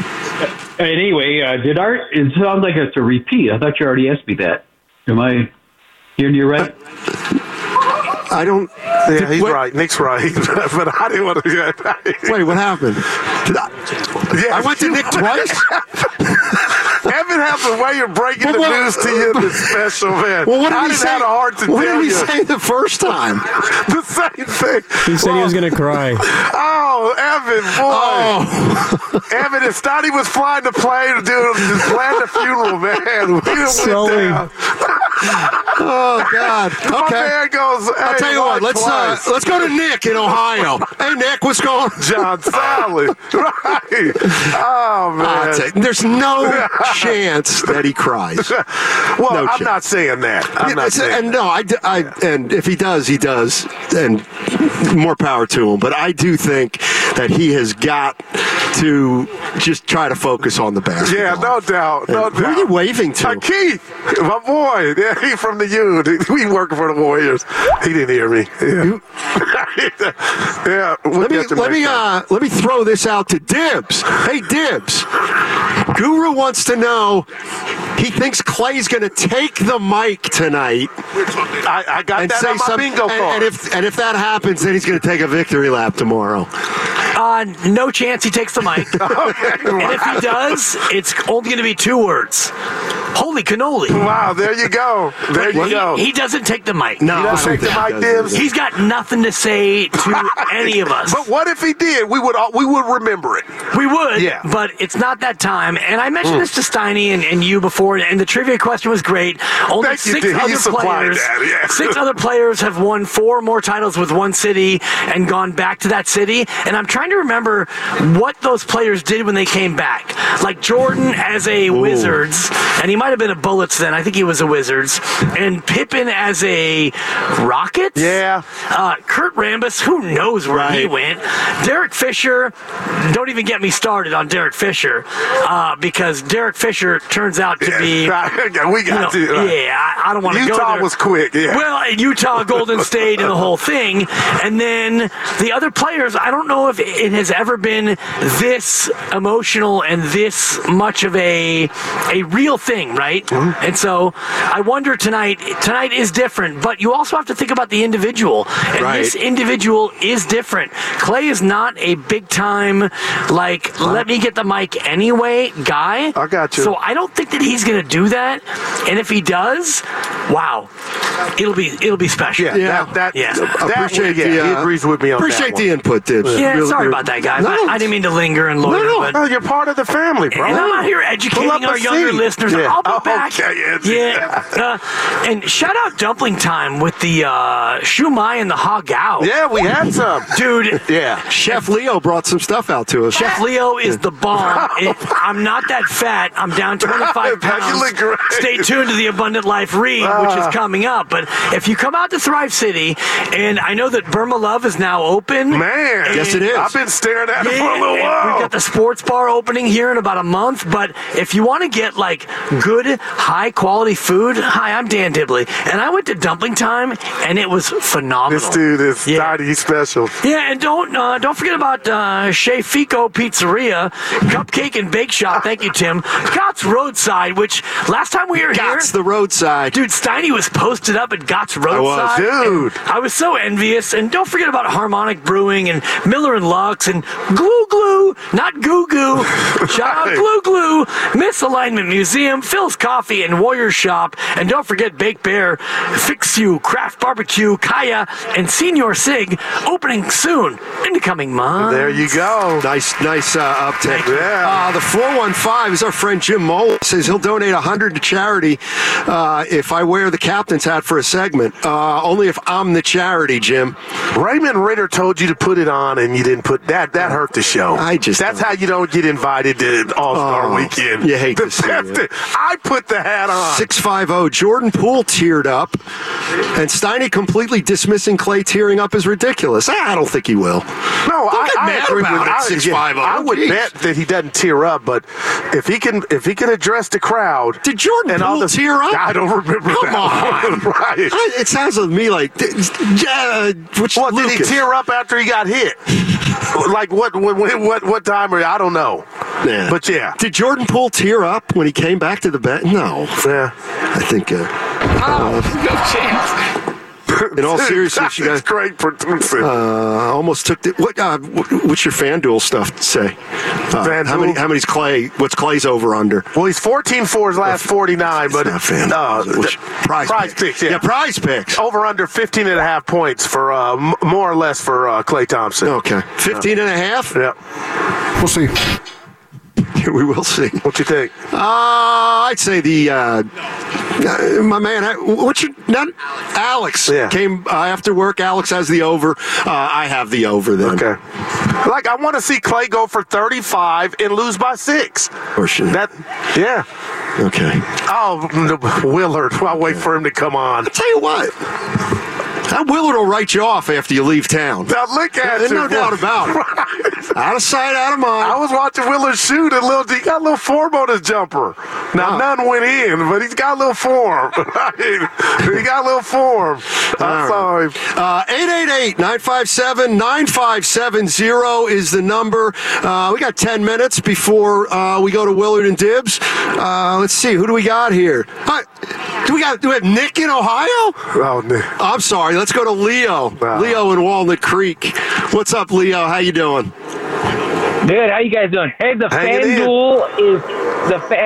anyway, uh, did Art? It sounds like it's a repeat. I thought you already asked me that. Am I hearing you right? I don't. Yeah, he's wait, right. Nick's right. But I didn't want to. Wait, what happened? Did I, Yeah, I went to Nick twice? Evan has a way of breaking Well, the what- news to you in the special, man. Well, what did I he didn't say? have a heart to what tell did he you. say the first time? The same thing. He said he was going to cry. Oh, Evan, boy. Oh, Evan, if Stotty was flying the plane to do to plan the funeral, man, we went Sully. down. oh God. My Okay. man goes, hey, I'll tell you what. Let's uh, twice. let's go to Nick in Ohio. Hey, Nick, what's going on? John Sally. Right. Oh, man. I'll tell you, there's no chance that he cries. well, no I'm chance. not saying that. I'm not It's- saying and no, I, d- I- and if he does, he does, and more power to him. But I do think that he has got to just try to focus on the basketball. Yeah, no doubt. No And doubt. who are you waving to? Uh, Keith, my boy. Yeah, he from the U. We working for the Warriors. He didn't hear me. Yeah. yeah we'll Let me get you let next me time. uh, let me throw this out to Dibs. Hey, Dibs. Guru wants to know. He thinks Clay's going to take the mic tonight I, I got and that say on my some, bingo and, card. and if and if that happens, then he's going to take a victory lap tomorrow. Uh, no chance he takes the mic. And if he does, it's only going to be two words. holy cannoli. Wow, there you go. There you he, go. He doesn't take the mic. No, he doesn't take the mic, Dibs. He's got nothing to say to any of us. But what if he did? We would all, we would remember it. We would, yeah. But it's not that time. And I mentioned Mm. this to Steiny and, and you before, and the trivia question was great. Only Thank you, six Dib. You other supplied players. that, yeah. Six other players have won four more titles with one city and gone back to that city. And I'm trying to remember what those players did when they came back. Like Jordan as a Ooh. Wizards, and he might have been a Bullets then. I think he was a Wizards. And Pippen as a Rockets. Yeah. Uh, Kurt Rambis, who knows where Right. he went. Derek Fisher, don't even get me started on Derek Fisher, uh, because Derek Fisher turns out to Yeah. be. Yeah, we got you know, to. uh, Yeah, I, I don't want to go Utah there. was quick. Yeah. Well, Utah, Golden State, and the whole thing. And then the other players, I don't know if it has ever been this emotional and this much of a a real thing, right? Mm-hmm. And so I wonder tonight, tonight is different, but you also have to think about the individual. And Right. this individual is different. Clay is not a big time, like, let me get the mic anyway guy. I got you. So I don't think that he's going to do that. And if he does, wow, it'll be it'll be special. Yeah, Yeah. that, that, Yeah. that Appreciate yeah, the, he uh, agrees with me on Appreciate that the one. input, Dibs. Yeah, Really- sorry really- about that, guys. No, I, I didn't mean to linger and loiter, No, but no, you're part of the family, bro. and I'm out here Pull educating up our a younger seat. listeners. Yeah. I'll be Oh, back. okay, yeah, yeah. Uh, and shout out Dumpling Time with the uh, Shumai and the Hagao. Yeah, we had some. Dude, Yeah. Chef Leo brought some stuff out to us. Chef Leo is the bomb. It, I'm not that fat. I'm down twenty-five You pounds. look great. Stay tuned to the Abundant Life read, which is coming up. But if you come out to Thrive City, and I know that Burma Love is now open. Man. and- Yes, it is. I've been staring at it Yeah, for a little and while. we've got the sports bar opening here in about a month. But if you want to get like good, high quality food, hi, I'm Dan Dibley, and I went to Dumpling Time, and it was phenomenal. This dude is Yeah. Tiny special. Yeah, and don't uh, don't forget about uh, Chez Fico Pizzeria, Cupcake and Bake Shop. Thank you, Tim. Gott's Roadside, which last time we were Gott's here, the roadside. dude, Steiny was posted up at Gott's Roadside. Dude. and I was so envious. And don't forget about Harmonic Brewing and Miller and Lux and Glue Glue, not Goo Goo. Shout out Right. Glue Glue, Misalignment Museum, Phil's Coffee and Warrior Shop. And don't forget Bake Bear, Fix You, Craft Barbecue, Kaya, and Senior Sig opening soon in the coming months. There you go. Nice, nice uh, uptick. Yeah. Uh, the four one five is our friend Jim Moll. Says he'll donate one hundred to charity uh, if I wear the captain's hat for a segment. Uh, only if I'm the charity, Jim. Raymond Ritter told you to put it on, and you didn't put that. That hurt the show. I just That's don't. how you don't get invited to All Star Oh, Weekend. you hate the, to see that's it. the- I put the hat on. six five zero. Jordan Poole teared up, and Steiny completely dismissing Clay tearing up is ridiculous. I don't think he will. No, Don't I, get I mad agree about with it, I- six yeah, five zero. I would Jeez. bet that he doesn't tear up, but if he can, if he can address the crowd, Did Jordan and all Poole the tear up? I don't remember Come that on. one. Right. I, it sounds to me like uh, which Well, did he Lucas? tear up after he got hit? Like what? What? What? What time? Or I don't know. Yeah. But yeah. Did Jordan Poole tear up when he came back to the bench? No. Yeah. I think. Uh, Oh, no chance. in all seriousness, you guys That's great producing. uh, almost took the. What? Uh, wh- what's your FanDuel stuff say? Uh, FanDuel? how many? How many's Clay? What's Clay's over under? Well, he's fourteen for his last forty-nine, but It's not FanDuel. uh, Which- prize, prize picks, yeah. yeah, prize picks. over under fifteen and a half points for uh, m- more or less for uh, Klay Thompson. Okay, fifteen and a half. Yeah. We'll see. We will see. What you think? Uh, I'd say the uh, uh, my man. uh, What's your not Alex Yeah. came uh, after work. Alex has the over. Uh, I have the over then. Okay. Like I want to see Klay go for thirty-five and lose by six. Or should That, yeah. okay. Oh, no, Willard. I'll wait for him to come on. I'll tell you what. That Willard will write you off after you leave town. Now look at There's you. no doubt about it. Out of sight, out of mind. I was watching Willard shoot a little. He got a little form on his jumper. Now Wow. none went in, but he's got a little form. he got a little form. I saw him. Uh, eight eight eight, nine five seven, nine five seven zero is the number. Uh, we got ten minutes before uh, we go to Willard and Dibs. Uh, let's see, who do we got here? Uh, do we got? Do we have Nick in Ohio? Oh, Nick. I'm sorry. Let's go to Leo. Wow. Leo in Walnut Creek. What's up, Leo? How you doing? Good. How you guys doing? Hey, the Hanging in. FanDuel is the fan.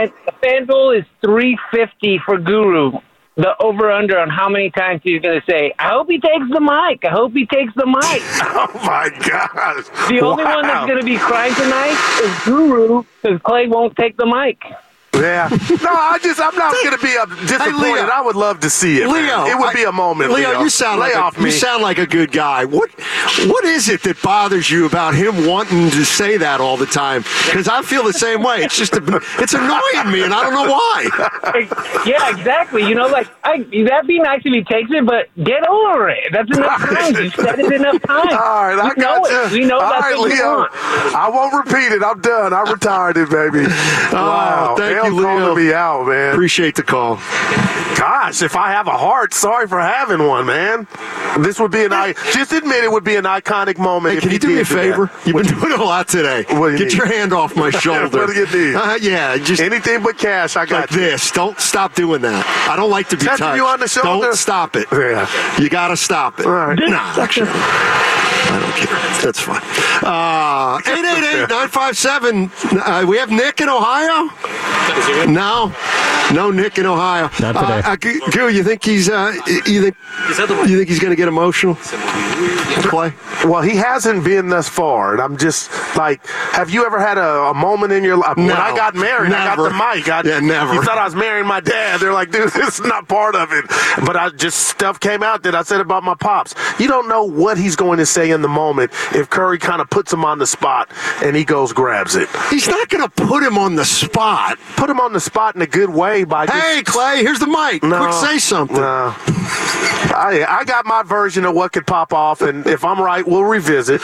FanDuel is three fifty for Guru. The over-under on how many times he's going to say, I hope he takes the mic. I hope he takes the mic. Oh, my gosh. The wow. only one that's going to be crying tonight is Guru because Clay won't take the mic. Yeah. No, I just, I'm not going to be uh, disappointed. Hey, I would love to see it. Leo, man. It would I, be a moment. Leo, Leo. you sound Lay like off a, me. you sound like a good guy. What what is it that bothers you about him wanting to say that all the time? Because I feel the same way. It's just a, it's annoying me, and I don't know why. Yeah, exactly. You know, like I, that'd be nice if he takes it, but get over it. That's enough time. You said it enough times. All right, I we got know you. It. We know all that's right, what you Leo. want. I won't repeat it. I'm done. I retired it, baby. Wow. Oh, thank Hell you, Leo. calling me out, man. Appreciate the call. Gosh, if I have a heart, sorry for having one, man. This would be an I. Just admit it would be an iconic moment. Hey, if can he you do me a did favor? that. You've been doing a lot today. What do you Get need? your hand off my shoulder. What do you need? Uh, yeah, just anything but cash. I got like you. this. Don't stop doing that. I don't like to be Touching touched. you on the shoulder? Don't stop it. Yeah. You got to stop it. All right. Nah, actually, I don't care. That's fine. Uh, eight eight eight, nine five seven. Uh, we have Nick in Ohio? No. No Nick in Ohio. Not today. Uh, uh, Goo, you think he's uh, you think you think he's going to get emotional? Play? Well, he hasn't been thus far, and I'm just like, have you ever had a, a moment in your life? No, when I got married, never. I got the mic. I, Yeah, never. You thought I was marrying my dad. They're like, dude, this is not part of it. But I just, stuff came out that I said about my pops. You don't know what he's going to say in the moment if Curry kind of puts him on the spot and he goes, grabs it. He's not going to put him on the spot. Put him on the spot in a good way by Hey, just, Clay, here's the mic. No, Quick, say something. No. I, I got my version of what could pop off, and if I'm right, we'll revisit.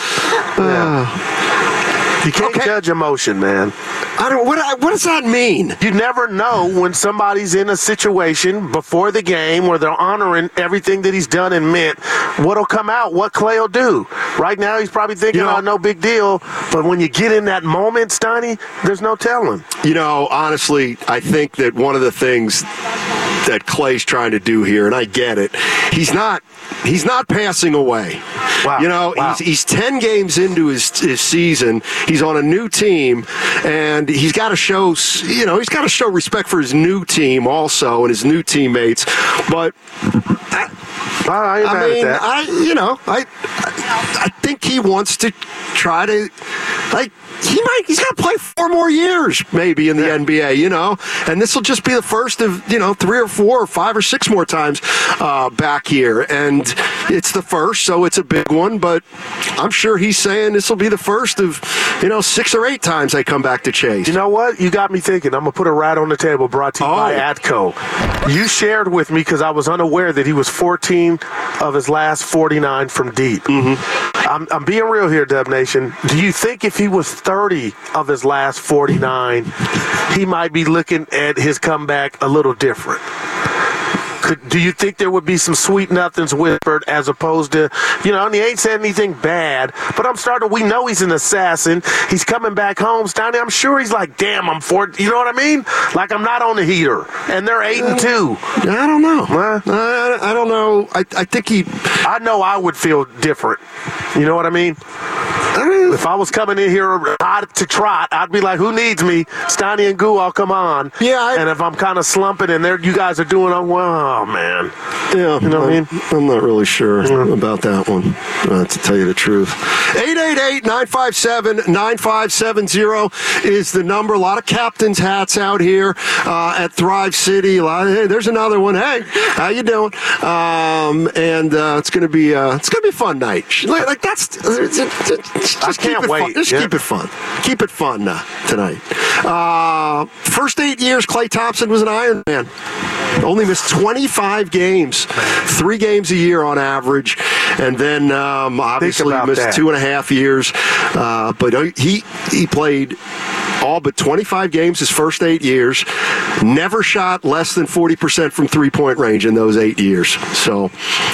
Yeah. You can't Okay. judge emotion, man. I don't. What, what does that mean? You never know when somebody's in a situation before the game where they're honoring everything that he's done and meant. What'll come out? What Clay will do? Right now, he's probably thinking, You know- "Oh, no big deal." But when you get in that moment, Steiny, there's no telling. You know, honestly, I think that one of the things that Clay's trying to do here, and I get it, he's not he's not passing away. Wow. You know, Wow. he's he's ten games into his his season. He's on a new team, and he's got to show you know he's got to show respect for his new team also and his new teammates. But I, I, ain't I mad at mean, that. I you know I I think he wants to try to like. He might. He's got to play four more years, maybe in the yeah. N B A. You know, and this will just be the first of you know three or four or five or six more times uh, back here, and it's the first, so it's a big one. But I'm sure he's saying this will be the first of you know six or eight times they come back to Chase. You know what? You got me thinking. I'm gonna put a rat on the table. Brought to you oh. by Atco. You shared with me because I was unaware that he was fourteen of his last forty-nine from deep. Mm-hmm. I'm, I'm being real here, Dub Nation. Do you think if he was thirty of his last forty-nine, he might be looking at his comeback a little different? Could, do you think there would be some sweet nothings whispered as opposed to, you know, and he ain't said anything bad, but I'm starting to, we know he's an assassin. He's coming back home, Steiny. I'm sure he's like, damn, I'm four, you know what I mean? Like I'm not on the heater, and they're eight and two. I don't know. Huh? I, I don't know. I, I think he. I know I would feel different. You know what I mean? If I was coming in here hot to trot, I'd be like, who needs me? Steiny and Goo, I'll come on. Yeah. I, and if I'm kind of slumping and there you guys are doing, oh, well, oh man. Yeah. You know what I mean? I'm not really sure yeah. about that one, uh, to tell you the truth. eight eight eight, nine five seven, nine five seven zero is the number. A lot of captain's hats out here uh, at Thrive City. A lot of, hey, there's another one. Hey, how you doing? Um, and uh, it's going to be uh, it's going to be a fun night. Like, like that's it's, it's, it's, just I can't keep it wait. Fun. Just yeah. keep it fun. Keep it fun uh, tonight. Uh, first eight years, Klay Thompson was an Iron Man. Only missed twenty-five games, three games a year on average, and then um, obviously missed that. two and a half years. Uh, but he he played all but twenty-five games his first eight years. Never shot less than forty percent from three-point range in those eight years. So,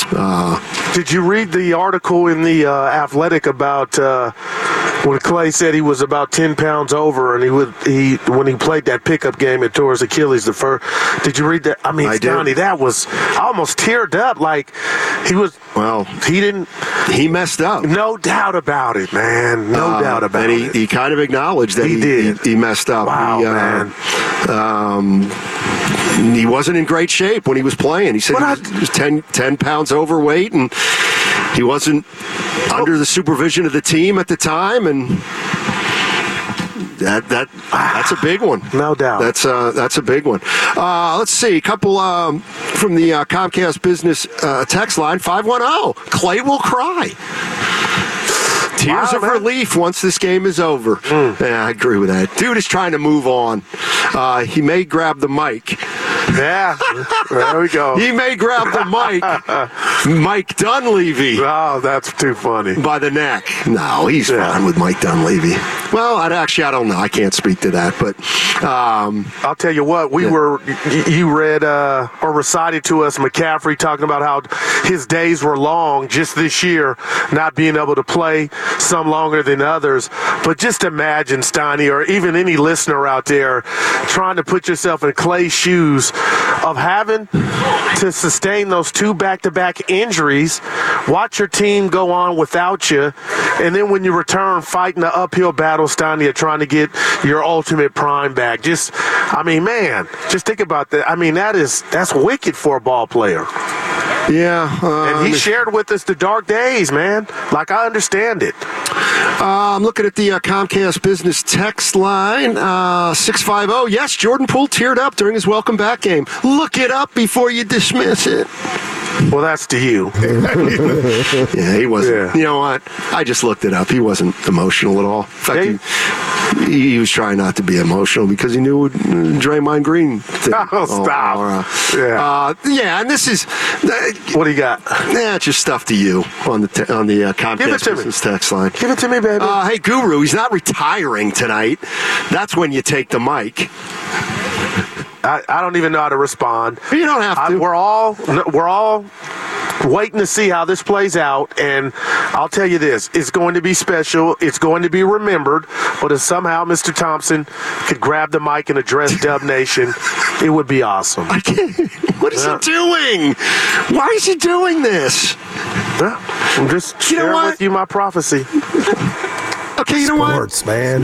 uh, did you read the article in the uh, Athletic about uh, when Klay said he was about ten pounds over, and he would he when he played that pickup game and tore his Achilles the first? Did you read that? I mean, I Donnie, that was I almost teared up. Like he was. Well, he didn't. He messed up. No doubt about it, man. No uh, doubt about and he, it. he kind of acknowledged that he, he did. He, he messed up. Wow, he, uh, man. Um, he wasn't in great shape when he was playing. He said he was, he was ten, ten pounds overweight, and he wasn't under the supervision of the team at the time, and that that that's a big one. No doubt. That's uh, that's a big one. Uh, let's see. A couple um, from the uh, Comcast Business uh, text line, five one zero. Clay will cry. Tears Wow, of man. relief once this game is over. Mm. Yeah, I agree with that. Dude is trying to move on. Uh, he may grab the mic. Yeah, there we go. He may grab the mic. Mike Dunleavy. Oh, that's too funny. By the neck. No, he's yeah. fine with Mike Dunleavy. Well, I'd actually, I don't know. I can't speak to that, but um, I'll tell you what. We yeah. were. You read uh, or recited to us McCaffrey talking about how his days were long just this year, not being able to play. Some longer than others. But just imagine, Steiny, or even any listener out there, trying to put yourself in Clay's shoes of having to sustain those two back-to-back injuries, watch your team go on without you, and then when you return, fighting the uphill battle, Steiny, of trying to get your ultimate prime back. Just, I mean, man, just think about that. I mean, that is that's wicked for a ball player. Yeah. Uh, and he shared with us the dark days, man. Like, I understand it. Uh, I'm looking at the uh, Comcast Business text line. Uh, six five zero. Yes, Jordan Poole teared up during his welcome back game. Look it up before you dismiss it. Well, that's to you. Yeah, he wasn't. Yeah. You know what? I just looked it up. He wasn't emotional at all. In fact, he, he was trying not to be emotional because he knew Draymond Green thing. Oh, stop. Or, uh, yeah. Uh, yeah, and this is... Uh, what do you got? Yeah, it's just stuff to you on the te- on the uh, Comcast Business me. text line. Give it to me, baby. Uh, hey, Guru, he's not retiring tonight. That's when you take the mic. I, I don't even know how to respond. You don't have to. I, we're all we're all waiting to see how this plays out, and I'll tell you this: it's going to be special. It's going to be remembered. But if somehow Mister Thompson could grab the mic and address Dub Nation, it would be awesome. I can't. What is yeah. he doing? Why is he doing this? Yeah, I'm just you sharing know with you my prophecy. Okay, you know Sports, what? man.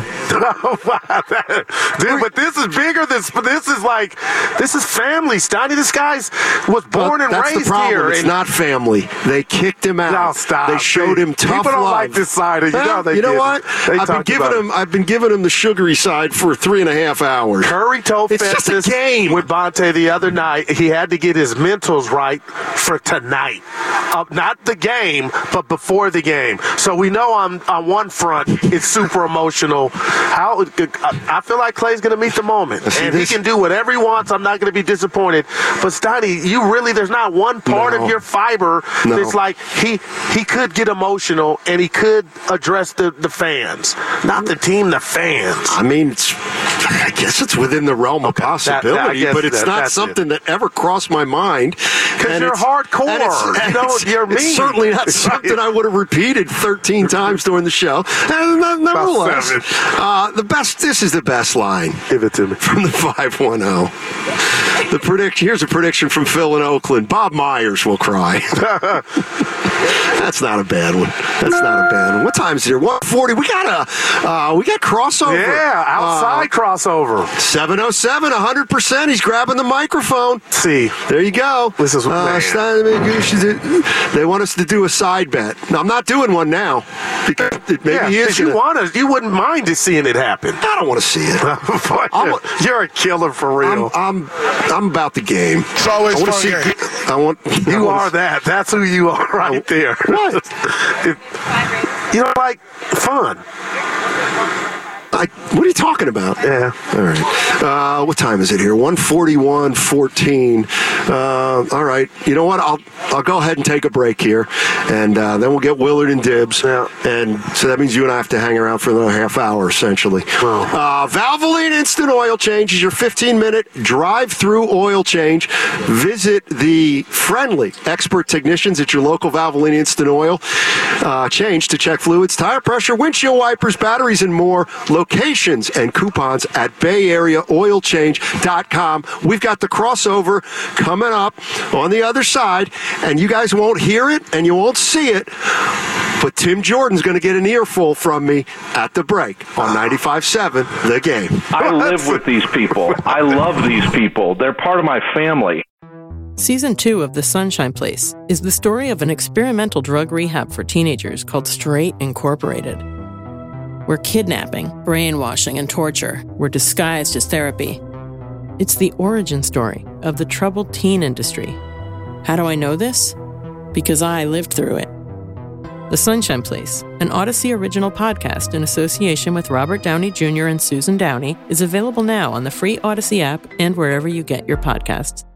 Dude, but this is bigger than this is like this is family, Steiny. This guy's was born well, and that's raised the problem. here. It's and not family. They kicked him out. No, stop. They showed him tough People don't love. like this side. You well, know they You know didn't. what? They I've been giving him. It. I've been giving him the sugary side for three and a half hours. Curry told it's Festus just a game. with Bonte the other night he had to get his mentals right for tonight. Uh, not the game, but before the game. So we know on on one front it's super emotional. How I feel like Clay's going to meet the moment, and he can do whatever he wants. I'm not going to be disappointed. But Steiny, you really there's not one part no. of your fiber no. that's like he he could get emotional and he could address the, the fans, not the team, the fans. I mean, it's I guess it's within the realm okay, of possibility, that, that, but it's that, not something it. that ever crossed my mind. Because you're hardcore. And it's, you know, you're mean. It's certainly not something I would have repeated thirteen times during the show. And nevertheless, uh, the best. This is the best line. Give it to me from the five one zero. The prediction. Here's a prediction from Phil in Oakland. Bob Myers will cry. That's not a bad one. That's not a bad one. What time is it here? one forty. We got a. Uh, we got crossover. Yeah, outside uh, crossover. seven oh seven, one hundred percent. He's grabbing the microphone. See, there you go. This is what uh, they want us to do a side bet. No, I'm not doing one now because maybe yeah, he is. You want to? You wouldn't mind just seeing it happen. I don't want to see it. you're, you're a killer for real. I'm, I'm, I'm about the game. It's always I want fun to see. here. I want. You I are that. That's who you are right there. What? If, you know, like fun. I, what are you talking about? Yeah. All right. Uh, what time is it here? one forty-one fourteen. Uh, all right. You know what? I'll I'll go ahead and take a break here, and uh, then we'll get Willard and Dibs. Yeah. And so that means you and I have to hang around for another half hour, essentially. Wow. Uh, Valvoline Instant Oil Change is your fifteen-minute drive-through oil change. Visit the friendly expert technicians at your local Valvoline Instant Oil uh, Change to check fluids, tire pressure, windshield wipers, batteries, and more. Locations and coupons at bay area oil change dot com. We've got the crossover coming up on the other side, and you guys won't hear it and you won't see it But Tim Jordan's going to get an earful from me at the break on ninety-five seven The Game. I live with these people. I love these people. They're part of my family. Season two of The Sunshine Place is the story of an experimental drug rehab for teenagers called Straight Incorporated, where kidnapping, brainwashing, and torture were disguised as therapy. It's the origin story of the troubled teen industry. How do I know this? Because I lived through it. The Sunshine Place, an Odyssey original podcast in association with Robert Downey Junior and Susan Downey, is available now on the free Odyssey app and wherever you get your podcasts.